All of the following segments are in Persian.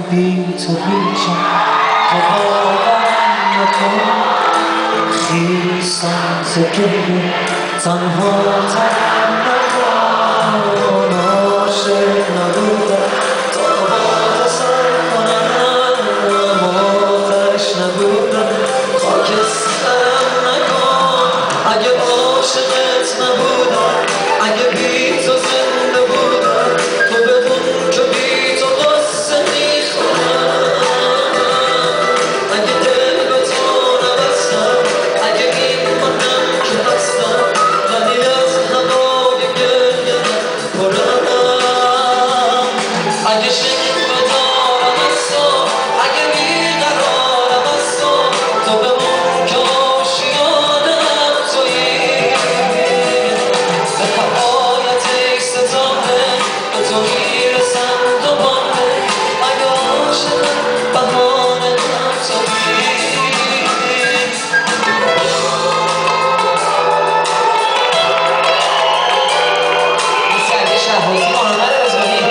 بی تو هیچم تو باورم نکن خیسم ز گریه تنها تنم نکن عاشق نبودم تا با تو سر کنم آتش نبودم خاکسترم نکن اگه عاشقت نبودم اگه بی تو زنده بودم تو بدون که بی تو قصه میخورم اگه دل به تو نبستم اگه میمانم که هستم ولی از هوای گریه پرم اگه شکوه دارم از تو اگه بیقرارم از تو تو بمون که آشیانم تویی به نهایت ای ستاره به تو میرسم دوباره اگه عاشقم بهانه تویی سعید شهبازی محمد رضوانی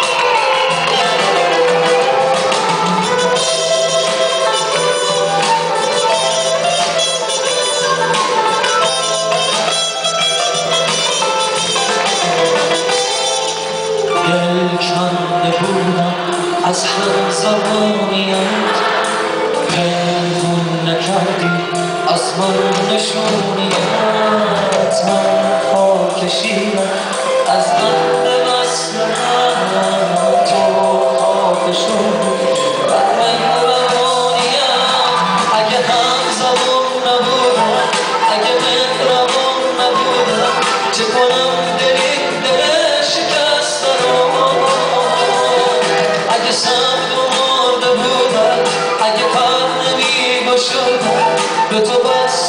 دل کنده بودم از هم زبانیت پنهون نکردی از من نشونیت من پا کشیدم از بند وصل من تو خاک شدی بر من روانیم اگه هم زبون نبودم اگه مهربون نبودم چه کنم دلی دل شکسته رو اگه سبز و مرده بودم اگه کار نمیگشودم به تو بس